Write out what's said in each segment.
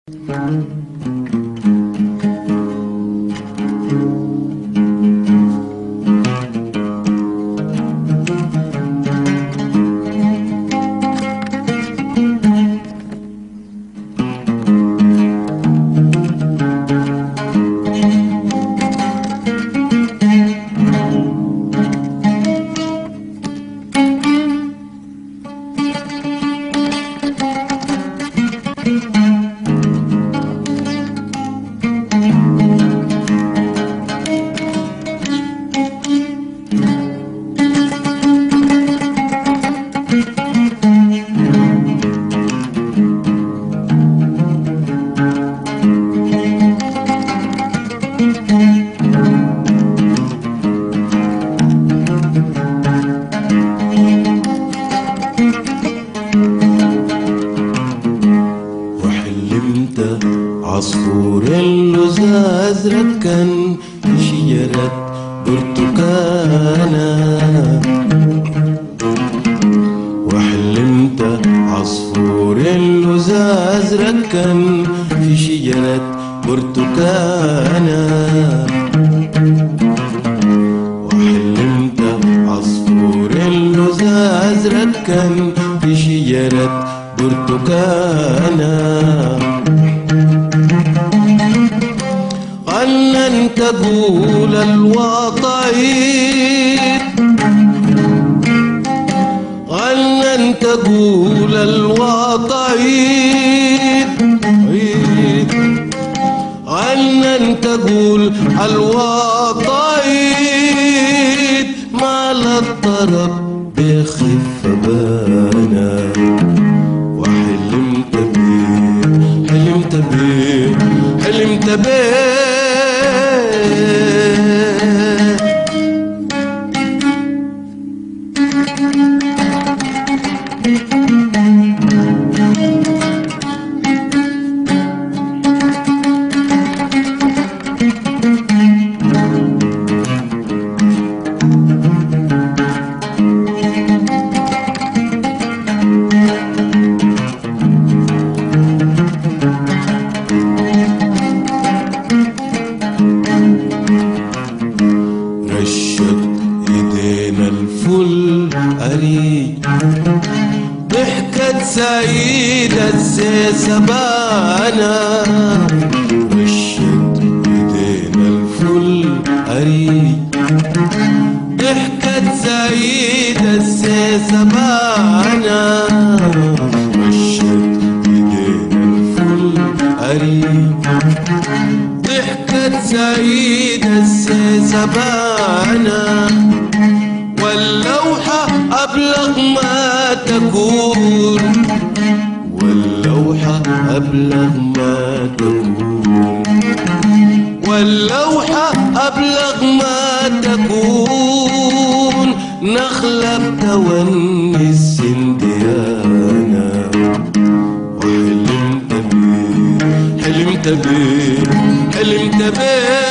عصفور اللزاز ركن في شجرة برتقانة، وحلمت عصفور اللزاز ركن في شجرة برتقانة، وحلمت عصفور اللزاز ركن في شجرة برتقانة. غنن تقول الوطيد، غنن تقول الوطيد، غنن تقول الوطيد، مال الطرب بخف بانا. وحلمت بيه حلمت بيه حلمت بيه الفل أريج ضحكت سعيدة السيسبانة، رشت ايدينا الفل أريج ضحكت سعيدة السيسبانة، رشت ايدينا الفل أريج ضحكت سعيدة السيسبانة. واللوحة أبلغ ما تكون، واللوحة أبلغ ما تكون، واللوحة أبلغ ما تكون، نخلة بتوني السنديانة. وحلمت بيه حلمت بيه حلمت بيه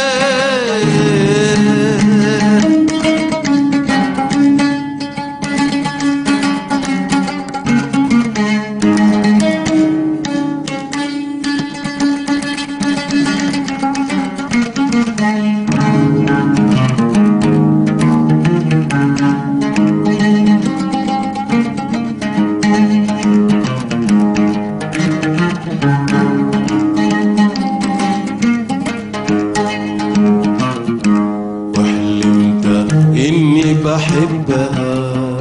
إني بحبها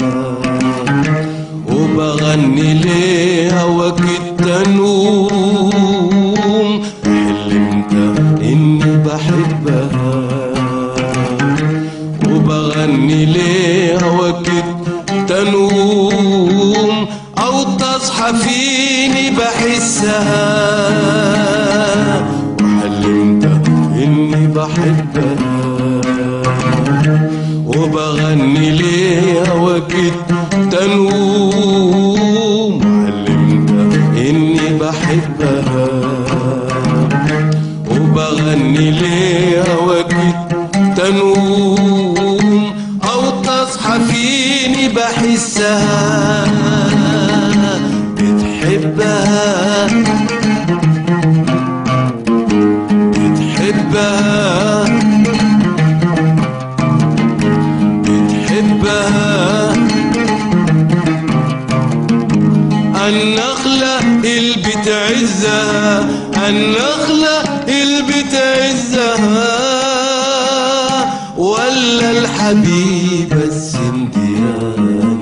وبغني ليها وقت نوم. حلمت إني بحبها وبغني ليها وقت نوم، أو تصحى فيني بحسها. وحلمت إني بحبها وبغني ليها وقت تنوم. علمت إني بحبها وبغني ليها وقت تنوم، أو تصحى فيني بحسها. بتحبها تعزها، النخلة اللي بتعزها، النخلة اللي بتعزها، ولا الحبيبة السنديان.